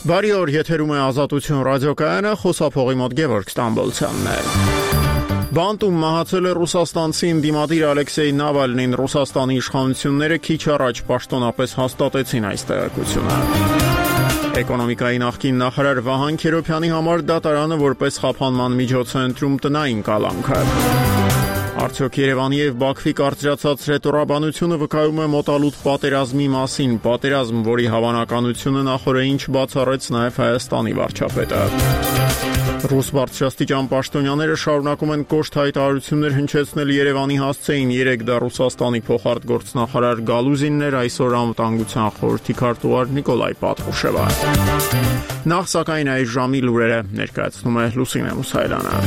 Բարի օր, եթերում է Ազատություն ռադիոկայանը, խոսափողի մոտ Գևորգ Ստամբոլցյանն է։ Բանտում մահացել է ռուսաստանցի ընդդիմադիր Ալեքսեյ Նավալնին, Ռուսաստանի իշխանությունները քիչ առաջ պաշտոնապես հաստատեցին այս տեղեկությունը։ Էկոնոմիկայի նախկին նախարար Վահան Քերոբյանի համար դատարանը որպես խափանման միջոց է ընտրում տնային կալանքը։ Արդյոք Երևանի եւ Բաքվի կարծրացած ռետորաբանությունը վկայում է մոտալուտ պատերազմի մասին, պատերազմ, որի հավանականությունը նախօրեին չբացառեց նաեւ Հայաստանի վարչապետը։ Ռուս բարձրաստիճան պաշտոնյաները շարունակում են կոշտ հայտարարություններ հնչեցնել Երևանի հասցեին, 3 դա Ռուսաստանի փոխարտգործնախարար Գալուզինն էր, այսօր անվտանգության խորհրդի քարտուղար Նիկոլայ Պատրուշևը։ Նախ սակայն այս ժամի լուրերը ներկայացնում է Լուսինե Մուսայելյանը։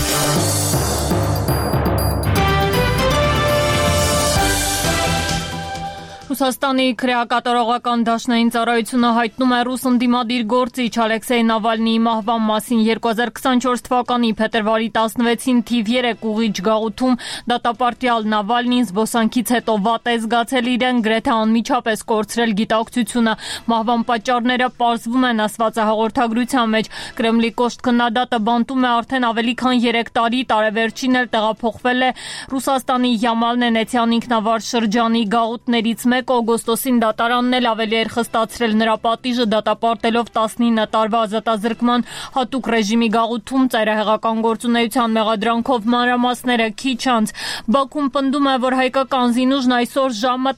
Ռուսաստանի քրեակատարողական դաշնային ծառայությունը հայտնում է ռուս ընդդիմադիր գործիչ Ալեքսեյ Նավալնիի մահվան մասին 2024 թվականի փետրվարի 16-ին թիվ 3 ուղիչ գաղութում դատապարտյալ Նավալնին զբոսանքից հետո վատ է զգացել իրեն, գրեթե անմիջապես կորցրել գիտակցությունը։ Մահվան պատճառները պարզվում են ասված է հաղորդագրության մեջ։ Կրեմլի կոշտ քննադատը բանտում է արդեն ավելի քան 3 տարի, տարեվերջին էլ տեղափոխվել է Ռուսաստանի Յամալ Նենեցյան ինքնավար շրջանի գաղութներից օգոստոսին դատարանն էլ ավելի էր խստացրել նրա պատիժը, դատապարտելով 19 տարվա ազատազրկման հատուկ ռեժիմի գաղութում ծայրահեղական գործունեության մեղադրանքով մանրամասները քիչ անց։ Բաքուն պնդում է, որ հայկական զինուժն այսօր ժամը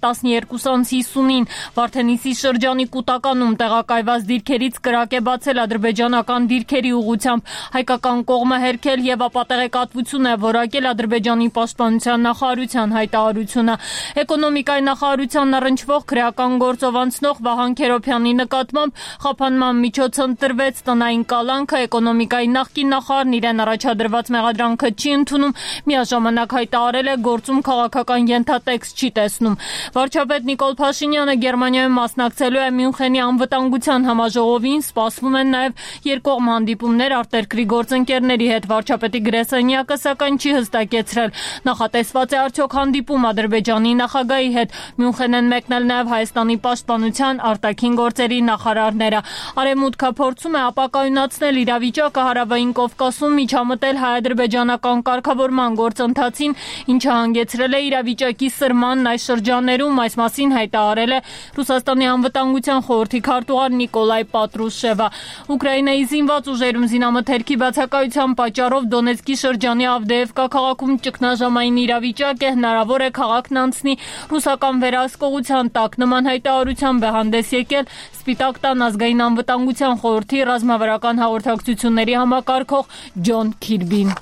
12:50-ին Վարդենիսի շրջանի Կուտականում տեղակայված դիրքերից կրակ է բացել ադրբեջանական դիրքերի ուղղությամբ։ Հայկական կողմը հերքել եւ ապատեղեկատվություն է որակել Ադրբեջանի պաշտպանության նախարարության հայտարարությունը։ Էկոնոմիկայի նախարարության առնչվող քրեական գործով անցնող Վահան Քերոբյանի նկատմամբ խափանման միջոց ընտրվեց տնային կալանքը, էկոնոմիկայի նախկին նախարարն իրեն առաջադրված մեղադրանքը չի ընդունում, միաժամանակ հայտարարել է գործում քաղաքական ենթատեքստ չի տեսնում։ Վարչապետ Նիկոլ Փաշինյանը Գերմանիայում մասնակցելու է Մյունխենի անվտանգության համաժողովին, սպասվում են նաև երկկողմ հանդիպումներ արտերկրի գործընկերների հետ։ Վարչապետի գրասենյակը սակայն չի հստակեցրել նախատեսված է արդյոք հանդիպում Ադրբեջանի նախագահի հետ։ Մյունխեն են մեկնել նաև Հայաստանի պաշտպանության արտաքին գործերի նախարարները։ Արևմուտքը փորձում է ապակայունացնել իրավիճակը Հարավային Կովկասում, միջամտել հայ-ադրբեջանական կարգավորման գործընթացին, ինչը հանգեցրել է իրավիճակի սրմանն այս շրջաններում, այս մասին հայտարարել է Ռուսաստանի անվտանգության խորհրդի քարտուղար Նիկոլայ Պատրուշևը։ Ուկրաինայի զինված ուժերում զինամթերքի բացակայության պատճառով Դոնեցկի շրջանի Ավդեևկա քաղաքում ճգնաժամային իրավիճակ է, հնարավոր է քաղաքն անցնի ռուսական վերահսկողության տակ։ Նման հայտարարությամբ է հանդես եկել Սպիտակ տան ազգային անվտանգության խորհրդի ռազմավարական հաղորդակցությունների համակարգող Ջոն Քիրբին։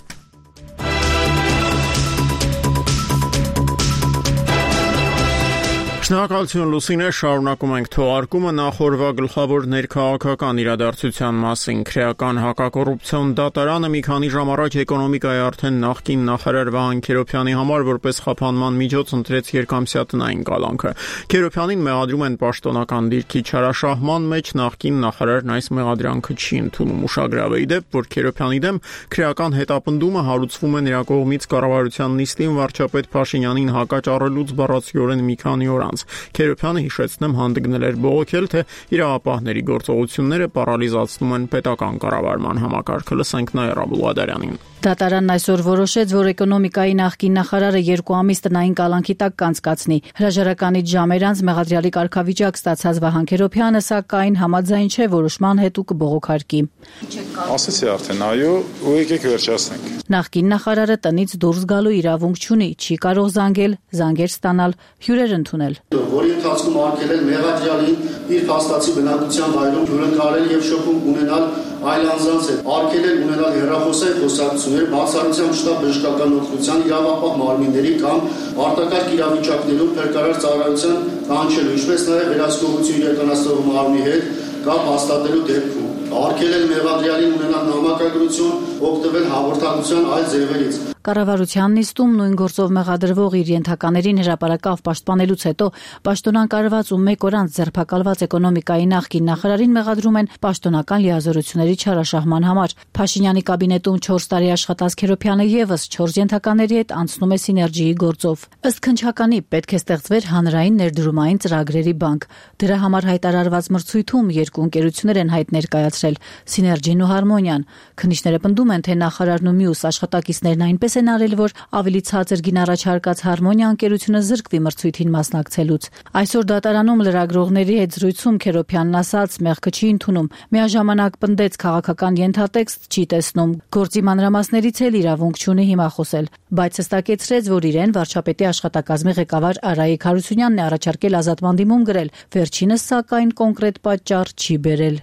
Շնորհակալություն Լուսինե, շարունակում ենք թողարկումը նախորվա գլխավոր ներքաղաքական իրադարձության մասին։ Քրեական հակակոռուպցիոն դատարանը մի քանի ժամ առաջ էկոնոմիկայի արդեն նախկին նախարար Վահան Քերոբյանի համար որպես խափանման միջոց ընտրեց երկամսյա տնային կալանքը։ Քերոբյանին մեղադրում են պաշտոնական դիրքի չարաշահման մեջ, նախկին նախարարն այս մեղադրանքը չի ընդունում։ Ուշագրավ է ի դեպ, որ Քերոբյանի դեմ քրեական հետապնդումը հարուցվում է նրա կողմից կառավարության նիստին վարչապետ Փաշինյանին հակաճառելուց բառացիորեն մի քանի օր անց։ Քերոբյանը, հիշեցնեմ, հանդգնել էր բողոքել, թե իրավապահների գործողությունները պարալիզացնում են պետական կառավարման համակարգը։ Լսենք Նաիրա Բուլղադարյանին։ Դատարանն այսօր որոշեց, որ էկոնոմիկայի նախկին նախարարը 2 ամիս տնային կալանքի տակ կանցկացնի։ Հրաժարականից ժամեր անց մեղադրյալի կարգավիճակ ստացած Վահան Քերոբյանը սակայն համաձայն չէ որոշման հետ ու կբողոքարկի։ Ասեցի արդեն այո, ու եկեք վերջացնենք։ Նախկին նախարարը տնից դուրս գալու իրավունք չունի, չի կարող զանգել, զանգեր ստանալ, հյուրեր ընդունել։ Որի ընթացքում արգելել մեղադրյալին իր փաստացի բնակության վայրում հյուրընկալել եւ շփում ունենալ այլ անձանց հետ, արգելել ունենալ հեռախոսային խոսակցություններ, բացառությամբ շտապ բժշկական օգնության, իրավապահ մարմինների կամ արտակարգ իրավիճակներում փրկարար ծառայության կանչելու, ինչպես նաև վերահսկողություն իրականացնող մարմնի հետ կապ հաստատելու դեպքում, արգելել մեղադրյալին ունենալ նամակագրություն, օգտվել հաղորդակցության այլ ձևերից։ Կառավարության նիստում նույն գործով մեղադրվող իր ենթականերին հրապարակավ պաշտպանելուց հետո պաշտոնակալված ու 1 օր անց ձերբակալված էկոնոմիկայի նախկին նախարարին մեղադրում են պաշտոնական լիազորությունների չարաշահման համար։ Փաշինյանի կաբինետում 4 տարի աշխատած Քերոփյանը եւս 4 ենթակաների հետ անցնում է սիներգիի գործով։ Ըստ քննչականի պետք է ստեղծվեր հանրային ներդրումային ծրագրերի բանկ։ Դրա համար հայտարարված մրցույթում 2 ընկերություններ են հայտ ներկայացրել՝ Սիներգին ու Հարմոնիան։ Քննիչները պնդում են, թե նախարարն ու մյուս աշխատակիցներն այնպես են արել, որ ավելի ցածր գին առաջարկած Հարմոնիա ընկերությունը զրկվի մրցույթին մասնակցելուց։ Այսօր դատարանում լրագրողների հետ զրույցում Քերոփյանն ասաց՝ մեղքը չի ընդունում։ Միաժամանակ պնդեց քաղաքական ենթատեքստ չի տեսնում։ Գործի մանրամասներից էլ իրավունք չունի հիմա խոսել, բայց հստակեցրեց, որ իրեն վարչապետի աշխատակազմի ղեկավար Արայիկ Հարությունյանն է առաջարկել ազատման դիմում գրել։ Վերջինս սակայն կոնկրետ պատճառ չի բերել։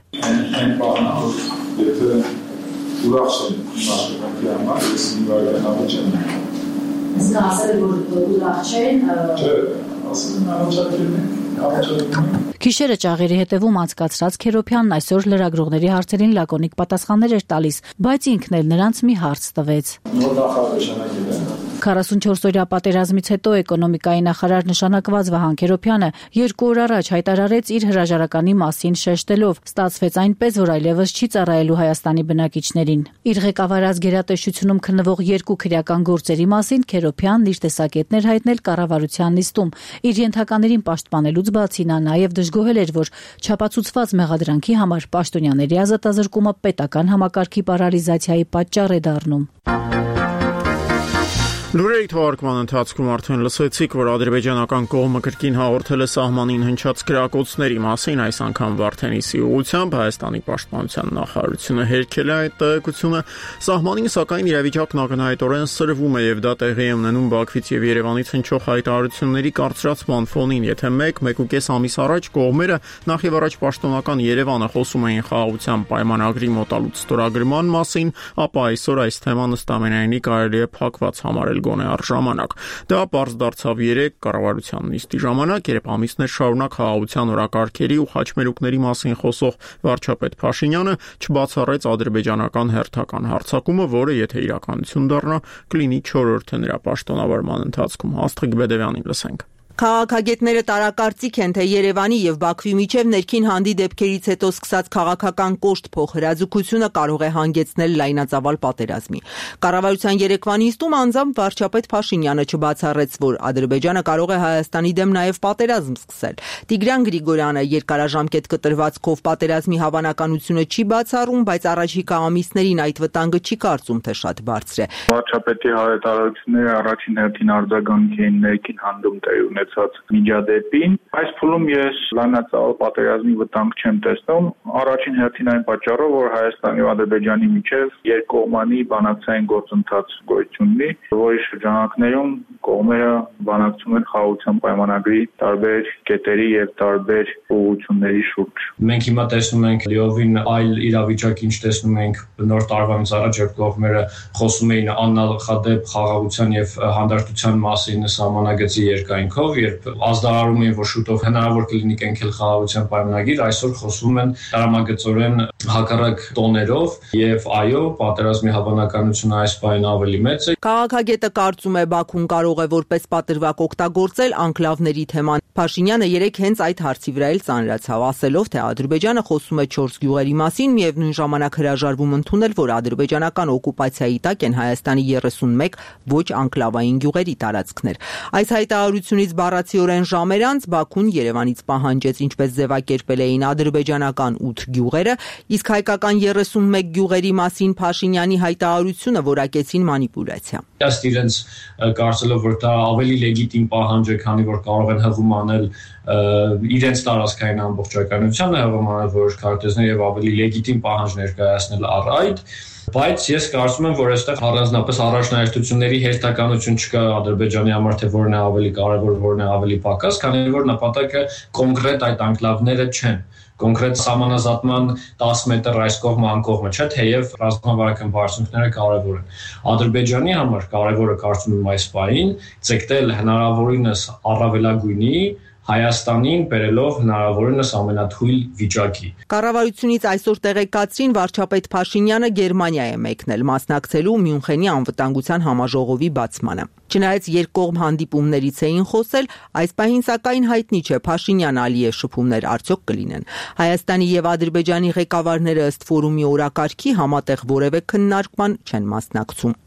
Գիշերը ճաղերի հետևում անցկացրած Քերոփյանն այսօր լրագրողների հարցերին լակոնիկ պատասխաններ էր տալիս, բայց ինքն էլ նրանց մի հարց տվեց։ 44-օրյա պատերազմից հետո էկոնոմիկայի նախարար նշանակված Վահան Քերոփյանը 2 օր առաջ հայտարարեց իր հրաժարականի մասին շեշտելով. ստացվեց այնպես, որ այլևս չի ծառայելու Հայաստանի բնակիչներին։ Իր ղեկավարած գերատեսչությունում քննվող 2 քրեական գործերի մասին Քերոփյանն իր տեսակետներ հայտնել կառավարության նիստում։ Իր ենթականերին պաշտպանելուց բացի նա նաև դժգոհել էր, որ չափածուցված մեղադրանքի համար պաշտոնյաների ազատազրկումը պետական համակարգի պարալիզացիայի պատճառ է դառնում։ Լուրերի թողարկման ընթացքում արդեն լսեցիք, որ ադրբեջանական կողմը կրկին հաղորդել է սահմանին հնչած կրակոցների մասին, այս անգամ Վարդենիսի ուղղությամբ Հայաստանի պաշտպանության նախարարությունը հերքել է այդ տեղեկությունը։ Սահմանին սակայն իրավիճակն ակնհայտորեն սրվում է եւ դա տեղի է ունենում Բաքվից եւ Երևանից հնչող հայտարարությունների կարծրացման ֆոնին։ Եթե 1.5 ամիս առաջ կողմերը նախ եւ առաջ պաշտոնական Երևանը խոսում էին խաղաղության պայմանագրի մոտալուտ ստորագրման մասին, ապա այսօր այս թեման ըստ ամենայնի կարելի է փակված համարել գոնե առժամանակ։ Դա պարզ դարձավ 3 կառավարության նիստի ժամանակ, երբ ամիսներ շարունակ խաղաղության օրակարգերի ու խաչմերուկների մասին խոսող վարչապետ Փաշինյանը չբացառեց ադրբեջանական հերթական հարձակումը, որը եթե իրականություն դառնա, կլինի 4-րդը նրա պաշտոնավարման ընթացքում։ Աստղիկ Բեդևյանին լսենք։ Քաղաքագետները տարակարծիք են, թե Երևանի եւ Բաքվի միջև ներքին հանդի դեպքերից հետո սկսած քաղաքական կոշտ փոխհրաձգությունը կարող է հանգեցնել լայնածավալ պատերազմի։ Կառավարության երեկվա նիստում անձամբ վարչապետ Փաշինյանը չբացառեց, որ Ադրբեջանը կարող է Հայաստանի դեմ նաեւ պատերազմ սկսել։ Տիգրան Գրիգորյանը երկարաժամկետ կտրվածքով պատերազմի հավանականությունը չի բացառում, բայց առաջիկա ամիսներին այդ վտանգը չի կարծում, թե շատ բարձր է։ Վարչապետի հայտարարությունները առաջին հերթին արձագանքի են ներքին հանդում տեղի միջադեպին։ Այս փուլում ես լայնածավալ պատերազմի վտանգ չեմ տեսնում, առաջին հերթին այն պատճառով, որ Հայաստանի ու Ադրբեջանի միջև երկկողմանի բանակցային գործընթաց գոյություն ունի, որի շրջանակներում կողմերը բանակցում են խաղաղության պայմանագրի տարբեր կետերի եւ տարբեր ուղղությունների շուրջ։ Մենք հիմա տեսնում ենք լիովին այլ իրավիճակ, ինչ տեսնում ենք նոր տարվանից առաջ, երբ կողմերը խոսում էին աննախադեպ խաղաղության եւ հանդարտության մասին սահմանագծի երկայնքով, երբ ազդարարում են, որ շուտով հնարավոր կլինի կենքել խաղաղության պայմանագիր, այսօր խոսում են տրամագծորեն հակառակ տոներով եւ այո, պատերազմի հավանականությունը այս բանը ավելի մեծ է։ Քաղաքագետը կարծում է Բաքուն կարող է որպես պատրվակ օգտագործել անկլավների թեման։ Փաշինյանը երեք հենց այդ հարցի վրա էլ ծանրացավ, ասելով, թե Ադրբեջանը խոսում է 4 գյուղերի մասին, միևնույն ժամանակ հրաժարվում ընդունել, որ ադրբեջանական օկուպացիայի տակ են Հայաստանի 31 ոչ անկլավային գյուղերի տարածքներ։ Այս հայտարարությունից բառացիորեն ժամեր անց Բաքուն Երևանից պահանջեց, ինչպես ձևակերպել էին ադրբեջանական 8 գյուղերը, իսկ հայկական 31 գյուղերի մասին Փաշինյանի հայտարարությունը որակեցին մանիպուլյացիա։ Ըստ իրենց կարծելով, որ դա ավելի լեգիտիմ պահանջ է, քանի որ կարող են հղում անել իրենց տարածքային ամբողջականությանը, հղում անել որոշ քարտեզներ եւ ավելի լեգիտիմ պահանջ ներկայացնել առ այդ, բայց ես կարծում եմ, որ այստեղ առանձնապես առաջնահերթությունների հերթականություն չկա Ադրբեջանի համար, թե որն է ավելի կարևոր, որն է ավելի պակաս, քանի որ նպատակը կոնկրետ այդ անկլավները չեն։ Կոնկրետ սահմանազատման 10 մետր այս կողմը անկողմը չէ, թեև ռազմավարական բարձունքները կարևոր են։ Ադրբեջանի համար կարևորը կարծում եմ այս պահին ցեկտել հնարավորինս առավելագույնի Հայաստանին բերելով հնարավորինս ամենաթույլ վիճակի։ Կառավարությունից այսօր տեղեկացրին վարչապետ Փաշինյանը Գերմանիա է մեկնել մասնակցելու Մյունխենի անվտանգության համաժողովի բացմանը։ Չնայած երկկողմ հանդիպումներից էին խոսել, այս պահին սակայն հայտնի չէ Փաշինյան-Ալիև շփումներ արդյոք կլինեն։ Հայաստանի եւ Ադրբեջանի ղեկավարները ըստ ֆորումի օրակարգի համատեղ որևէ քննարկման չեն մասնակցում։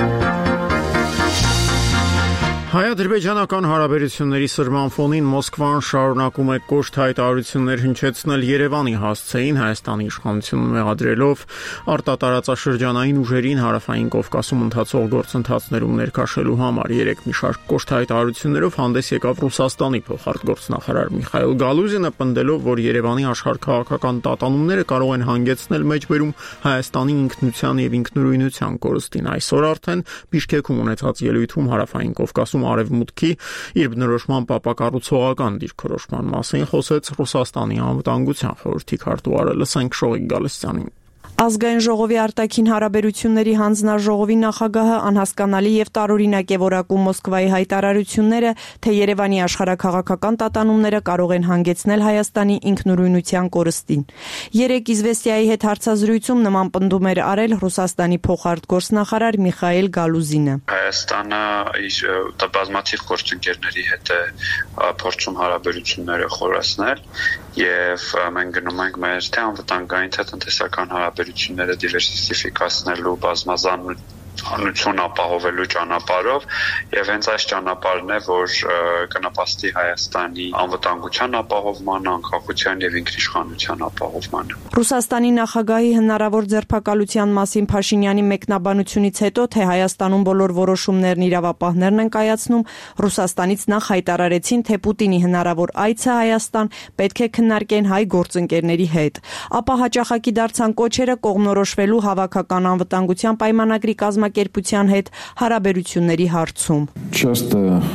Հայ-ադրբեջանական հարաբերությունների սրման ֆոնին Մոսկվան շարունակում է կոշտ հայտարարություններ հնչեցնել Երևանի հասցեին Հայաստանի իշխանությունը մեղադրելով արտատարածաշրջանային ուժերին հարավային Կովկասում ընթացող գործընթացներում ներքաշելու համար։ Երեկ մի շարք կոշտ հայտարարություններով հանդես եկավ Ռուսաստանի փոխարտգործնախարար Միխայիլ Գալուզինը, պնդելով, որ Երևանի աշխարհաքաղաքական տատանումները կարող են հանգեցնել մեջբերում Հայաստանի ինքնության եւ ինքնուրույնության կորստին։ Այսօր արդեն Բիշկեքում ունեցած ելույթում հարավային Կովկասում Արևմուտքի իր բնորոշման պապակառուցողական դիրքորոշման մասին խոսեց Ռուսաստանի անվտանգության խորհրդի քարտուղարը։ Լսենք Շողիկ Գալստյանին։ Ազգային ժողովի արտաքին հարաբերությունների հանձնաժողովի նախագահը անհասկանալի եւ տարօրինակ է որակում Մոսկվայի հայտարարությունները, թե Երևանի աշխարհաքաղաքական տատանումները կարող են հանգեցնել Հայաստանի ինքնուրույնության կորստին։ Երեկ Իզվեստիայի հետ հարցազրույցում նման պնդում էր արել Ռուսաստանի փոխարտգործնախարար Միխայիլ Գալուզինը։ Հայաստանը իր բազմաթիվ գործընկերների հետ է փորձում հարաբերությունները խորացնել եւ մենք գնում ենք մեր թե անվտանգային թե տնտեսական հարաբերությունները դիվերսիֆիկացնելու բազմազանություն ապահովելու ճանապարհով եւ հենց այս ճանապարհն է, որ կնպաստի Հայաստանի անվտանգության ապահովմանը, անկախության եւ ինքնիշխանության ապահովմանը։ Ռուսաստանի նախագահի հնարավոր ձերբակալության մասին Փաշինյանի մեկնաբանությունից հետո, թե Հայաստանում բոլոր որոշումներն իրավապահներն են կայացնում, Ռուսաստանից նախ հայտարարեցին, թե Պուտինի հնարավոր այցը Հայաստան պետք է քննարկեն հայ գործընկերների հետ։ Ապա հաճախակի դարձան կոչերը կողմնորոշվելու հավաքական անվտանգության պայմանագրի կազմակերպության հետ հարաբերությունների հարցում։ Часто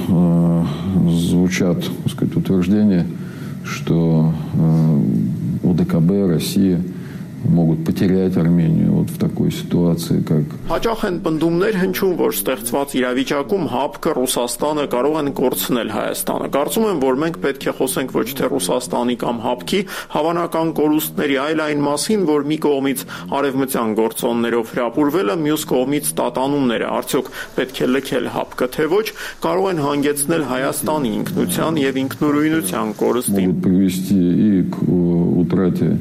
звучат, так сказать, утверждения, что ОДКБ, Россия могут потерять Армению вот в такой ситуации, как Հաճախ են պնդումներ հնչում, որ ստեղծված իրավիճակում ՀԱՊԿ-ը Ռուսաստանը կարող են կորցնել Հայաստանը։ Կարծում եմ, որ մենք պետք է խոսենք ոչ թե Ռուսաստանի կամ ՀԱՊԿ-ի հավանական կորուստների, այլ այն մասին, որ մի կողմից արևմտյան գործոններով հրապուրվելը, մյուս կողմից տատանումները, արդյոք պետք է լքել ՀԱՊԿ-ը, թե ոչ, կարող են հանգեցնել Հայաստանի ինքնության եւ ինքնուրույնության կորստին։ могут привести и к утрате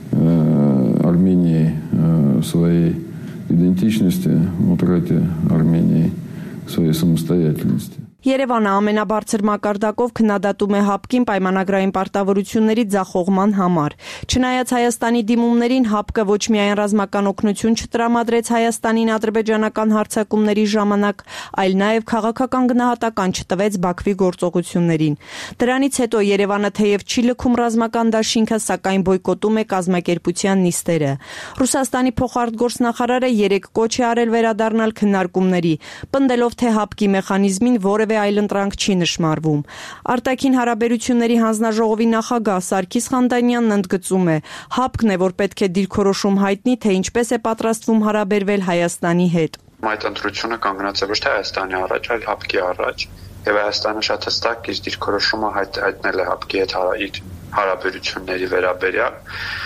Армении своей идентичности, утрате Армении своей самостоятельности. Երևանը ամենաբարձր մակարդակով քննադատում է ՀԱՊԿ-ին պայմանագրային պարտավորությունների ձախողման համար։ Չնայած Հայաստանի դիմումներին ՀԱՊԿ-ը ոչ միայն ռազմական օգնություն չտրամադրեց Հայաստանին ադրբեջանական հարձակումների ժամանակ, այլ նաև քաղաքական գնահատական չտվեց Բաքվի գործողություններին։ Դրանից հետո Երևանը թեև չի լքում ռազմական դաշինքը, սակայն բոյկոտում է կազմակերպության նիստերը։ Ռուսաստանի փոխարտգործնախարարը երեկ կոչ է արել վերադառնալ քննարկումների, պնդելով, թե ՀԱՊԿ-ի մեխանիզմին որևէ այլընտրանք չի նշмарվում։ Արտաքին հարաբերությունների հանձնաժողովի նախագահ Սարգիս Խանդանյանն ընդգծում է, ՀԱՊԿ-ն է, որ պետք է դիրքորոշում հայտնի, թե ինչպես է պատրաստվում հարաբերվել Հայաստանի հետ։ Այդ ընտրությունը կանգնած է ոչ թե Հայաստանի առաջ, այլ ՀԱՊԿ-ի առաջ, եւ Հայաստանը շատ հստակ իր դիրքորոշումը հայտնել է ՀԱՊԿ-ի հետ հարաբերությունների վերաբերյալ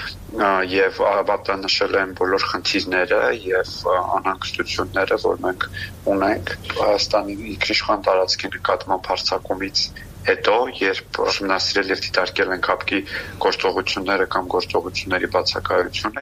եւ աբատանշել են բոլոր խնդիրները եւ անհանգստությունները, որ մենք ունենք Հայաստանի ինքնիշխան տարածքի նկատմամբ հարձակումից հետո, երբ ուսումնասիրել եւ դիտարկել են ՀԱՊԿ-ի գործողությունները կամ գործողությունների բացակայությունը։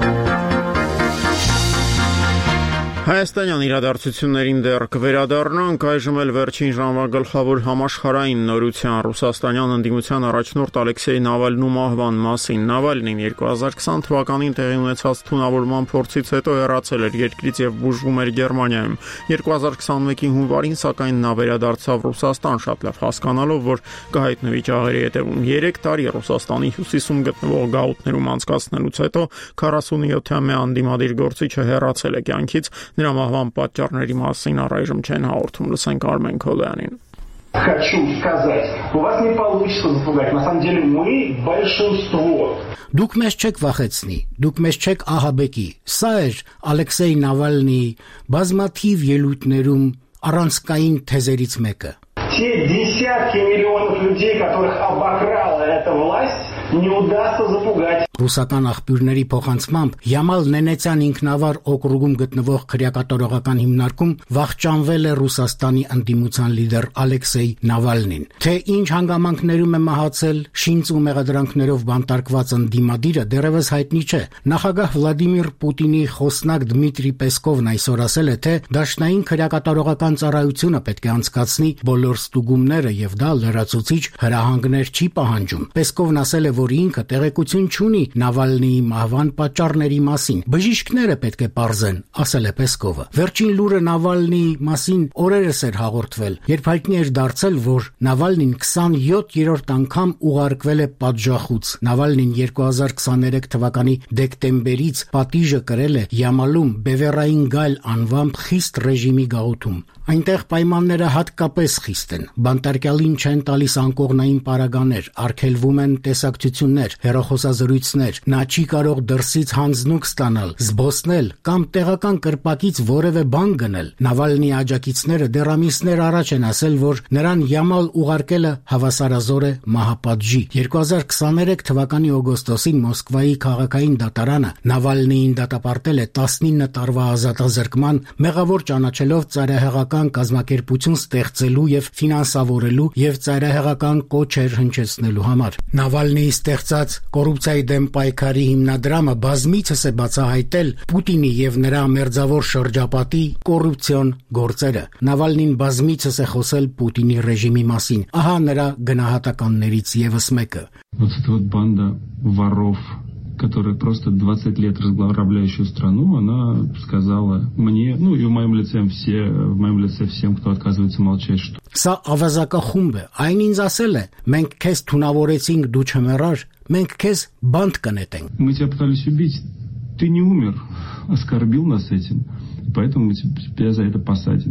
Հայաստանյան իրադարձություններին դեռ կվերադառնանք, այժմ էլ վերջին ժամվա գլխավոր համաշխարհային նորության Ռուսաստանյան ընդդիմության առաջնորդ Ալեքսեյ Նավալնու մահվան մասին։ Նավալնին 2020 թվականին տեղի ունեցած թունավորման փորձից հետո հեռացել էր երկրից եւ բուժվում էր Գերմանիայում։ 2021-ի հունվարին սակայն նա վերադարձավ Ռուսաստան, շատ լավ հասկանալով, որ կհայտնվի ճաղերի հետևում։ 3 տարի Ռուսաստանի հյուսիսում գտնվող գաղութներում անցկացնելուց հետո 47-ամյա անդիմադիր գործիչը հեռացել է կյանքից։ Նրա մահվան պատճառների մասին առայժմ չեն հաղորդում, լսենք Արմեն Քոլյանին։ Хочу сказать, у вас не получится запугать. На самом деле мы большинство. Դուք մեզ չեք վախեցնի, դուք մեզ չեք ահաբեկի։ Սա էր Ալեքսեյ Նավալնիի բազմաթիվ ելույթներում առանցքային թեզերից մեկը։ Те десятки миллионов людей, которых обокрала эта власть, не удастся запугать. Ռուսական աղբյուրների փոխանցմամբ Յամալ Նենեցյան ինքնավար օկրուգում գտնվող քրեակատարողական հիմնարկում վախճանվել է Ռուսաստանի ընդդիմության լիդեր Ալեքսեյ Նավալնին։ Թե ինչ հանգամանքներում է մահացել շինծ ու մեղադրանքներով բանտարկված ընդդիմադիրը դեռևս հայտնի չէ։ Նախագահ Վլադիմիր Պուտինի խոսնակ Դմիտրի Պեսկովն այսօր ասել է, թե դաշնային քրեակատարողական ծառայությունը պետք է անցկացնի բոլոր ստուգումները եւ դա լրացուցիչ հրահանգներ չի պահանջում։ Պեսկովն ասել է, որ ինքը տեղեկություն չունի Նավալնիի մահվան պատճառների մասին։ Բժիշկները պետք է պարզեն, ասել է Պեսկովը։ Վերջին լուրը Նավալնիի մասին օրերս էր հաղորդվել, երբ հայտնի էր դարձել, որ Նավալնին 27-րդ անգամ ուղարկվել է պատժախուց։ Նավալնին 2023 թվականի դեկտեմբերից պատիժը կրել է Յամալում Բևերային գայլ անվամբ խիստ ռեժիմի գաղութում։ Այնտեղ պայմանները հատկապես խիստ են։ Բանտարկյալին չեն տալիս անկողնային պարագաներ, արգելվում են տեսակցություններ, հեռախոսազրույցներ, նա չի կարող դրսից հանձնուկ ստանալ, զբոսնել կամ տեղական կրպակից որևէ բան գնել։ Նավալնիի աջակիցները դեռ ամիսներ առաջ են ասել, որ նրան Յամալ ուղարկելը հավասարազոր է մահապատժի։ 2023 թվականի օգոստոսին Մոսկվայի քաղաքային դատարանը Նավալնիին դատապարտել է 19 տարվա ազատազրկման, մեղավոր ճանաչելով ծայրահեղական կազմակերպություն ստեղծելու եւ ֆինանսավորելու եւ ծայրահեղական կոչեր հնչեցնելու համար։ Նավալնիի ստեղծած կոռուպցիայի դեմ պայքարի հիմնադրամը բազմիցս է բացահայտել Պուտինի եւ նրա մերձավոր շրջապատի կոռուպցիոն գործերը։ Նավալնին բազմիցս է խոսել Պուտինի ռեժիմի մասին։ Ահա նրա գնահատականներից եւս мեկը։ Вот эта вот банда воров, которая просто 20 лет разграбляющую страну, она сказала мне, ну и в моем лице всем, кто отказывается молчать, что... Սա ավազակախումբ է, այն ինձ ասել է, մենք քեզ թունավորեցինք, դու չմեռար, մենք քեզ բանտ կնետենք։ Мы тебя пытались убить, ты не умер, оскорбил нас этим, поэтому мы тебя за это посадим.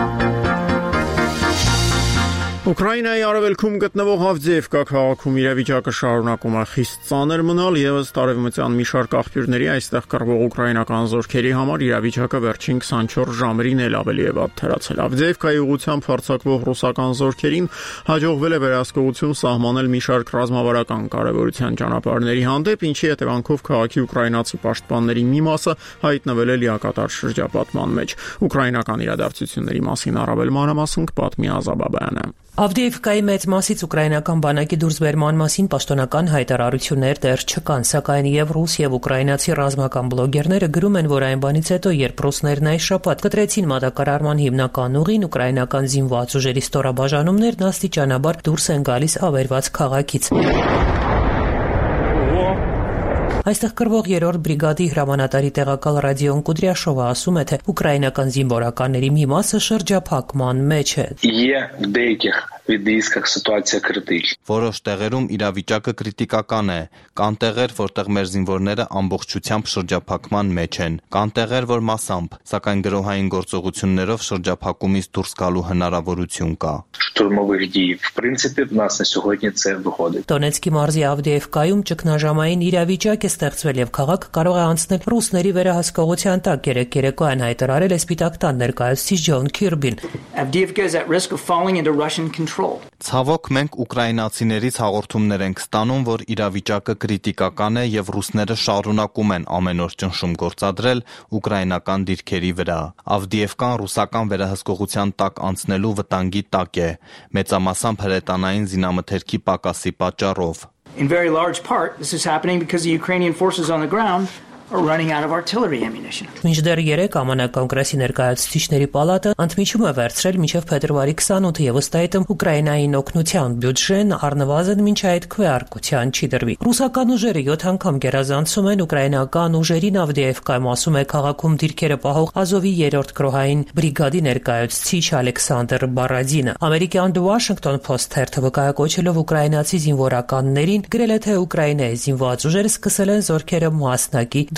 Ուկրաինայի արևելքում գտնվող Ավդիևկա քաղաքում իրավիճակը շարունակում է խիստ ծանր մնալ եւս տարեվմտյան մի շարք աղբյուրների այստեղ կռվող ուկրաինական զորքերի համար իրավիճակը վերջին 24 ժամերին էլ ավելի է վատ թերացել։ Ավդիևկայի ուղղությամբ հարձակվող ռուսական զորքերին հաջողվել է վերահսկողություն սահմանել մի շարք ռազմավարական կարևորության ճանապարհների հանդեպ, ինչի հետևանքով քաղաքի ուկրաինացի պաշտպանների մի մասը հայտնվել է լիակատար շրջապատման մեջ։ Ուկրաինական իրադարձությունների մասին առավել մանրամասն պատմի Ազաբաբայանը։ Ավդիևկայի մեծ մասից ուկրաինական բանակի դուրսբերման մասին պաշտոնական հայտարարություններ դեռ չկան, սակայն եւ ռուս եւ ուկրաինացի ռազմական բլոգերները գրում են, որ այն բանից հետո, երբ ռուսներն այս շաբաթ կտրեցին մատակարարման հիմնական ուղին, ուկրաինական զինված ուժերի ստորաբաժանումներն աստիճանաբար դուրս են գալիս ավերված քաղաքից։ Այստեղ կռվող 3-րդ բրիգադի հրամանատարի տեղակալ Ռադիոն Կուդրյաշովը ասում է, թե ուկրաինական զինվորականների մի մասը շրջափակման մեջ է։ Որոշ տեղերում իրավիճակը կրիտիկական է, կան տեղեր, որտեղ մեր զինվորները ամբողջությամբ շրջափակման մեջ են, կան տեղեր, որ մասամբ, սակայն գրոհային գործողություններով շրջափակումից դուրս գալու հնարավորություն կա։ Դոնեցկի մարզի Ավդիևկայում ճգնաժամային իրավիճակ է ստեղծվել եւ քաղաքը կարող է անցնել ռուսների վերահսկողության տակ, երեկոյան հայտարարել է Սպիտակ տան ներկայացուցիչ Ջոն Քիրբին։ Ցավոք մենք ուկրաինացիներից հաղորդումներ ենք ստանում, որ իրավիճակը կրիտիկական է եւ ռուսները շարունակում են ամեն օր ճնշում գործադրել ուկրաինական դիրքերի վրա։ Ավդիևկան ռուսական վերահսկողության տակ անցնելու վտանգի տակ է, մեծամասամբ հրետանային զինամթերքի պակասի պատճառով։ In very large part, this is happening because the Ukrainian forces on the ground are running out of artillery ammunition. Մինչդեռ 3 ԱՄՆ կոնգրեսի ներկայացուցիչների պալատը ընդմիջում է վերցրել մինչև փետրվարի 28-ը եւ ըստ այդմ Ուկրաինային օգնության բյուջեն առնվազն մինչ այդ քվեարկության չի դրվի։ Ռուսական ուժերը 7 անգամ գերազանցում են ուկրաինական ուժերին Ավդիևկայում, ասում է քաղաքում դիրքերը պահող Ազովի 3-րդ գրոհային բրիգադի ներկայացուցիչ Ալեքսանդր Բարադինը։ Ամերիկյան The Washington Post թերթը վկայակոչելով ուկրաինացի զինվորականներին գրել է, թե Ուկրաինայի զինված ուժերը սկսել են զորքերը մասնակի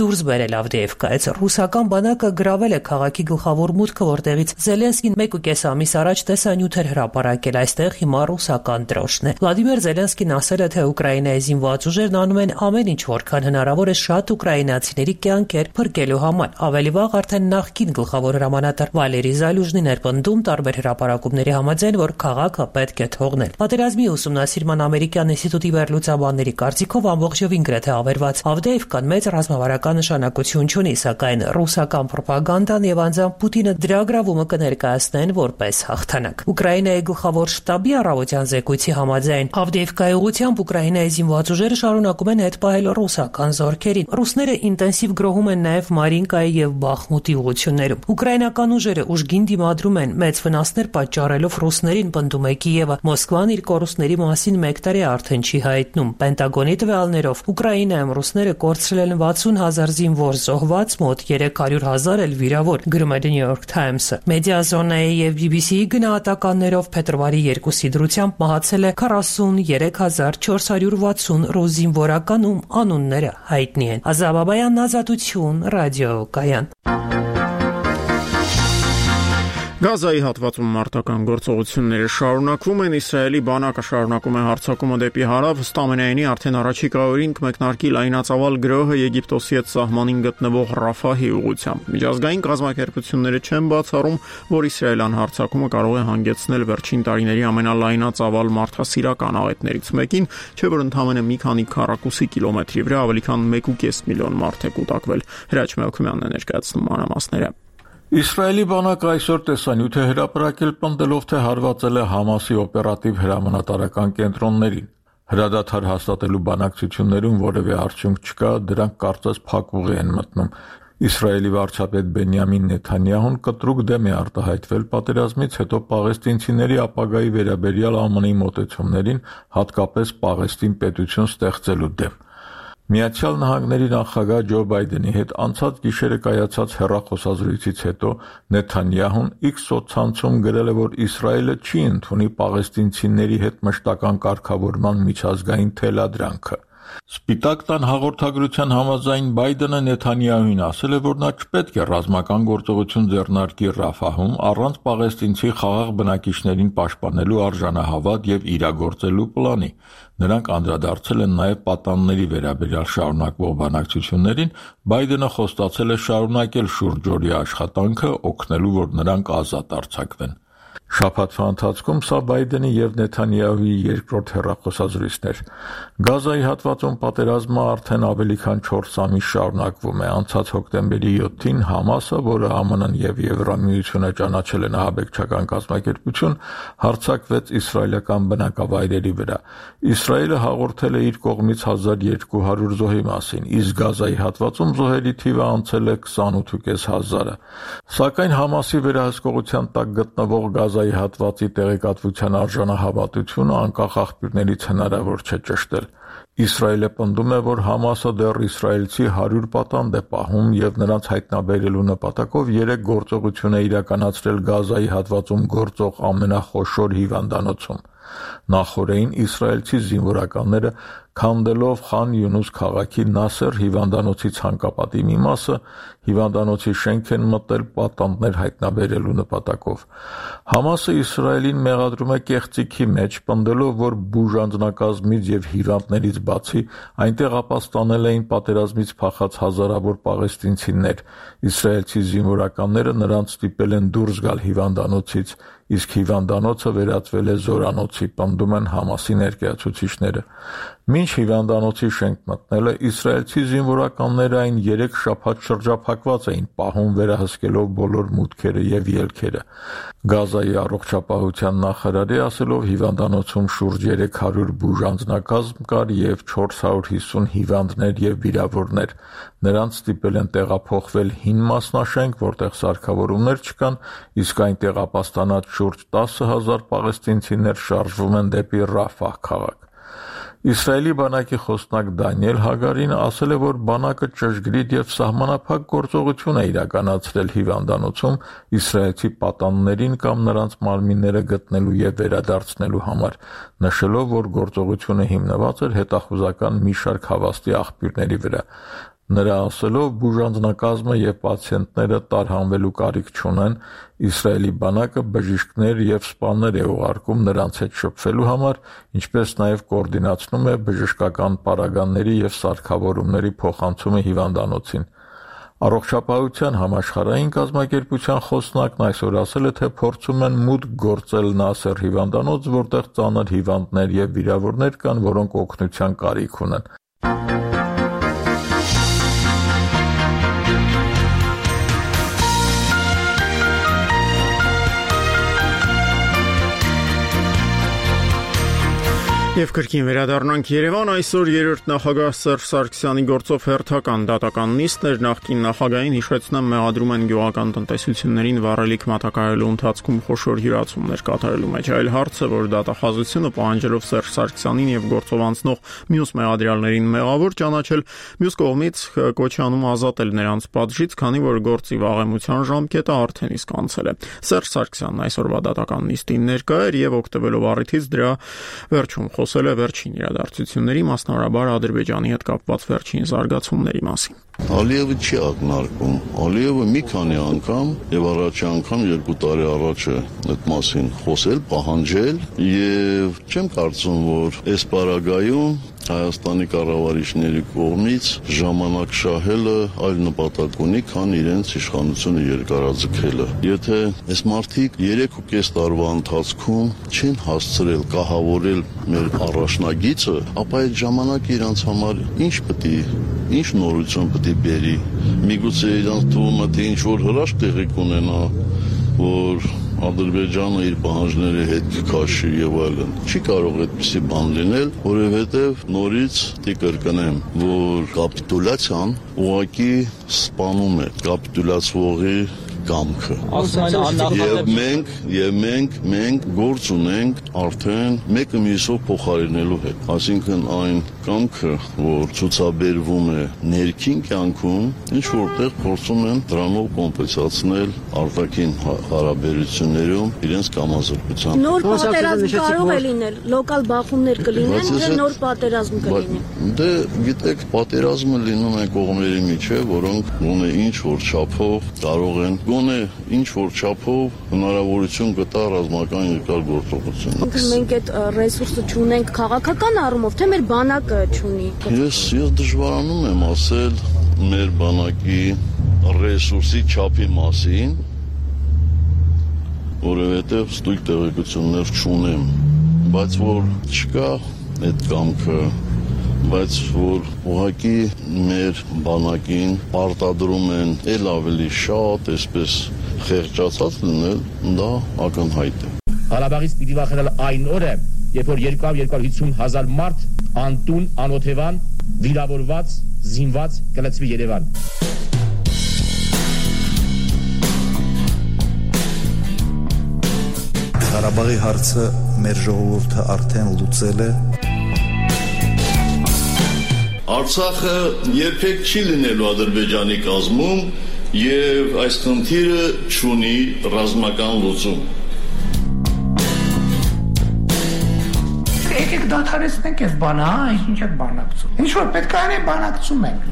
դուրս բերել Ավդեևկայից։ Ռուսական բանակը գրավել է քաղաքի գլխավոր մուտքը, որտեղից Զելենսկին 1.5 ամիս առաջ տեսանյութ էր հրապարակել։ Այստեղ հիմա ռուսական դրոշն է։ Վլադիմիր Զելենսկին ասել է, թե Ուկրաինայի զինված ուժերն անում են ամեն ինչ, որքան հնարավոր է շատ ուկրաինացիների կյանքեր փրկելու համար։ Ավելի վաղ արդեն նախկին գլխավոր հրամանատար Վալերի Զալյուժնին էր պնդում տարբեր հրապարակումների համաձայն, որ քաղաքը պետք է թողնել։ Պատերազմի ուսումնասիրման ամերիկյան ինստիտուտի վերլուծաբանների կարծիքով ամբողջովին գրեթե ավերված Ավդեևկան մեծ ռազմավարական նշանակություն չունի, սակայն ռուսական պրոպագանդան եւ անձամբ Պուտինը դրա գրավումը կներկայացնեն որպես հաղթանակ։ Ուկրաինայի գլխավոր շտաբի առավոտյան զեկույցի համաձայն Ավդեևկայի ուղղությամբ Ուկրաինայի զինված ուժերը շարունակում են հետ պահել ռուսական զորքերին։ Ռուսները ինտենսիվ գրոհում են նաեւ Մարինկայի եւ Բախմուտի ուղղություններում։ Ուկրաինական ուժերը ուժգին դիմադրում են, մեծ վնասներ պատճառելով ռուսներին, պնդում է Կիևը։ Մոսկվան իր կորուստների մասին 1 տարի արդեն չի հայտնում։ Պենտագոնի տվյալներով Ուկրաինայում ռուսները կորցրել են 60,000 զինվոր, զոհված մոտ 300,000 էլ վիրավոր, գրում է The New York Times-ը։ Մեդիազոնայի եւ BBC-ի գնահատականներով փետրվարի 2-ի դրությամբ մահացել է 43,460 ռուս զինվորական, ում անունները հայտնի են։ Ազաբաբայան, Ազատություն, ռադիոկայան։ Գազայի հատվածում մարտական գործողությունները շարունակվում են, Իսրայելի բանակը շարունակում է հարձակումը դեպի հարավ, ըստ ամենայնի արդեն առաջիկա օրին կմեկնարկի լայնածավալ գրոհը Եգիպտոսի հետ սահմանին գտնվող Ռաֆահի ուղղությամբ։ Միջազգային կազմակերպությունները չեն բացառում, որ Իսրայելյան հարձակումը կարող է հանգեցնել վերջին տարիների ամենալայնածավալ մարդասիրական աղետներից մեկին, չէ՞ որ ընդամենը մի քանի քառակուսի կիլոմետրի վրա ավելի քան 1.5 միլիոն մարդ է կուտակվել։ Հրաչ Մելքումյանն է ներկայացնում մանրամասները։ Իսրայելի բանակը այսօր տեսանյութ է հրապարակել, պնդելով, թե հարվածել է Համասի օպերատիվ հրամանատարական կենտրոններին։ Հրադադար հաստատելու բանակցություններում որևէ արդյունք չկա, դրանք կարծես փակուղի են մտնում։ Իսրայելի վարչապետ Բենյամին Նեթանյահուն կտրուկ դեմ է արտահայտվել պատերազմից հետո պաղեստինցիների ապագայի վերաբերյալ ԱՄՆ-ի մոտեցումներին, հատկապես Պաղեստին պետություն ստեղծելու դեմ։ Միացյալ Նահանգների նախագահ Ջո Բայդենի հետ անցած գիշերը կայացած հեռախոսազրույցից հետո Նեթանյահուն X սոցցանցում գրել է, որ Իսրայելը չի ընդունի պաղեստինցիների հետ մշտական կարգավորման միջազգային թելադրանքը։ Սպիտակ տան հաղորդագրության համաձայն Բայդենը Նեթանյահուին ասել է, որ նա չպետք է ռազմական գործողություն ձեռնարկի Ռաֆահում առանց պաղեստինցի խաղաղ բնակիչներին պաշտպանելու արժանահավատ եւ իրագործելու պլանի։ Նրանք անդրադարձել են նաև պատանների վերաբերյալ շարունակվող բանակցություններին, Բայդենը խոստացել է շարունակել շուրջօրյա աշխատանքը, օգնելու, որ նրանք ազատ արձակվեն։ Շաբաթվա ընթացքում սա Բայդենի եւ Նեթանյահուի երկրորդ հեռախոսազրույցն էր։ Գազայի հատվածում պատերազմը արդեն ավելի քան 4 ամիս շարունակվում է։ Անցած հոկտեմբերի 7-ին Համասը, որը ԱՄՆ-ն եւ Եվրամիությունը ճանաչել են ահաբեկչական կազմակերպություն, հարձակվեց իսրայելական բնակավայրերի վրա։ Իսրայելը հաղորդել է իր կողմից 1200 զոհի մասին, իսկ Գազայի հատվածում զոհերի թիվը անցել է 28,500-ը։ Սակայն Համասի վերահսկողության տակ գտնվող Գազայի հատվածի տեղեկատվության արժանահավատությունը անկախ աղբյուրներից հնարավոր չէ ճշտել։ Իսրայելը պնդում է, որ Համասը դեռ իսրայելցի 100 պատանդ է պահում եւ նրանց հայտնաբերելու նպատակով 3 գործողություն է իրականացրել Գազայի հատվածում գործող ամենախոշոր հիվանդանոցում։ Նախորդին իսրայելցի զինվորականները քանդելով Խան Յունուս քաղաքի Նասեր հիվանդանոցի ցանկապատի մի մասը հիվանդանոցի շենք են մտել պատանդներ հայտնաբերելու նպատակով։ Համասը Իսրայելին մեղադրում է կեղծիքի մեջ, պնդելով, որ բուժանձնակազմից եւ հիվանդներից բացի այնտեղ ապաստանել էին պատերազմից փախած հազարավոր պաղեստինցիներ։ Իսրայելցի զինվորականները նրանց ստիպել են դուրս գալ հիվանդանոցից, իսկ հիվանդանոցը վերածվել է զորանոցի, պնդում են Համասի ներկայացուցիչները։ Մինչ հիվանդանոցի շենք մտնելը իսրայելցի զինվորականները այն 3 շաբաթ շրջափակված էին պահում, վերահսկելով բոլոր մուտքերը եւ ելքերը։ Գազայի առողջապահության նախարարի ասելով հիվանդանոցում շուրջ 300 բուժանձնակազմ կար եւ 450 հիվանդներ եւ վիրավորներ։ Նրանց ստիպել են տեղափոխվել հին մասնաշենք, որտեղ սարքավորումներ չկան, իսկ այնտեղ ապաստանած շուրջ 10,000 պաղեստինցիներ շարժվում են դեպի Ռաֆահ քաղաք։ Իսրայելի բանակի խոսնակ Դանիել Հագարին ասել է, որ բանակը ճշգրիտ եւ սահմանափակ գործողություն է իրականացրել հիվանդանոցում իսրայելցի պատաններին կամ նրանց մարմինները գտնելու եւ վերադարձնելու համար, նշելով, որ գործողությունը հիմնված էր հետախուզական մի շարք հավաստի աղբյուրների վրա։ Նրա ասելով, բուժանձնակազմը եւ պացիենտները տարհանվելու կարիք չունեն, Իսրայելի բանակը բժիշկներ եւ սպաներ է ուղարկում նրանց հետ շփվելու համար, ինչպես նաեւ կոորդինացնում է բժշկական պարագաների եւ սարքավորումների փոխանցումը հիվանդանոցին։ Առողջապահության համաշխարհային կազմակերպության խոսնակն այսօր ասել է, թե փորձում են մուտք գործել Նասեր հիվանդանոց, որտեղ ծանր հիվանդներ եւ վիրավորներ կան, որոնք օգնության կարիք ունեն։ Եվ կրկին վերադառնանք Երևան, այսօր երրորդ նախագահ Սերժ Սարգսյանի գործով հերթական դատական նիստներ նախկին նախագահին հիշեցնեմ մեղադրում են գյուղական տնտեսություններին վառելիք մատակարարելու ընթացքում խոշոր յուրացումներ կատարելու մեջ։ Այլ հարցը, որ դատախազությունը պահանջելով Սերժ Սարգսյանին եւ գործով անցնող մյուս մեղադրյալներին մեղավոր ճանաչել, մյուս կողմից կոչանում ազատել նրանց պատժից, քանի որ գործի վաղեմության ժամկետը արդեն իսկ անցել է։ Սերժ Սարգսյանն այսօրվա դատական նիստին ներկա էր եւ օգտվելով առիթից դրա վերջում խոսել է վերջին իրադարձությունների, մասնավորաբար Ադրբեջանի հետ կապված վերջին զարգացումների մասին։ Ալիևը չի ակնարկում, Ալիևը մի քանի անգամ եւ առաջի անգամ 2 տարի առաջ է այդ մասին խոսել, պահանջել եւ չեմ կարծում, որ այս պարագայում Հայաստանի կառավարիչների կողմից ժամանակ շահելը այլ նպատակ ունի, քան իրենց իշխանությունը երկարաձգելը։ Եթե այս մարդիկ 3.5 տարվա ընթացքում չեն հասցրել կահավորել մեր առաջնագիծը, ապա այդ ժամանակը իրանց համար ինչ նորություն պետք է բերի։ Միգուցե իրանց թվում է, թե ինչ որ հրաշք տեղի կունենա, որ Ադրբեջանը իր պահանջների հետ քաշի եւ այլն։ Չի կարող այդպիսի բան լինել, որովհետեւ նորից կրկնեմ, որ կապիտուլյացիան ուղղակի սպանում է կապիտուլյացվողի կամքը։ Եվ մենք գործ ունենք արդեն մեկը մյուսով փոխարինելու հետ։ Այսինքն այն կամքը, որ ցուցաբերվում է ներքին կյանքում, ինչ որտեղ փորձում են դրանով կոմպենսացնել արտաքին հարաբերություններում իրենց կամազրկության։ Նոր պատերազմ կարող է լինել, լոկալ բախումներ կլինեն, թե նոր պատերազմ կլինի։ Դե գիտեք, պատերազմը լինում է կողմերի միջև, որոնք գոնե ինչ որ չափով կարող են գոնե ինչ որ չափով հնարավորություն կտա ռազմական երկար գործողություն։ Մենք այդ ռեսուրսը չունենք քաղաքական առումով, թե մեր բանակը չունի։ Ես դժվարանում եմ ասել մեր բանակի ռեսուրսի չափի մասին, որովհետև ստույգ տեղեկություններ չունեմ, բայց որ չկա այդ կամքը, բայց որ ուղղակի մեր բանակին պարտադրում են էլ ավելի շատ, այսպես խեղճացած լինել, դա ակնհայտ է։ Ղարաբաղից պիտի վախենալ այն օրը, երբ որ 250 հազար մարդ անտուն, անօթևան, վիրավորված, զինված կլցվի Երևան։ Ղարաբաղի հարցը մեր ժողովուրդը արդեն լուծել է։ Արցախը երբեք չի լինելու Ադրբեջանի կազմում եւ այս խնդիրը չունի ռազմական լուծում։ Եկեք դադարեցնենք այս բանը, ինչ եք բանակցում։ Ինչ որ պետք է անենք, բանակցում ենք։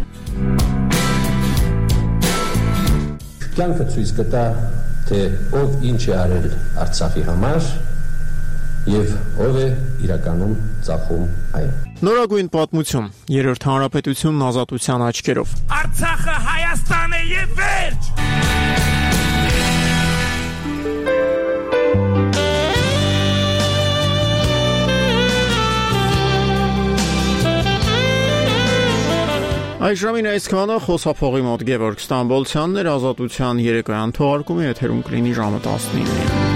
Կյանքը ցույց կտա, թե ով ինչ է արել Արցախի համար եւ ով է իրականում ծախում այն։ Նորագույն պատմություն, երրորդ հանրապետությունն ազատության աչքերով։ Արցախը Հայաստան է եւ վերջ։ Այժմին այսքանը խոսափողի մոտ Գևորգ Ստամբոլցյանն էր, ազատության երեկոյան թողարկումը եթերում կլինի ժամը 19-ին։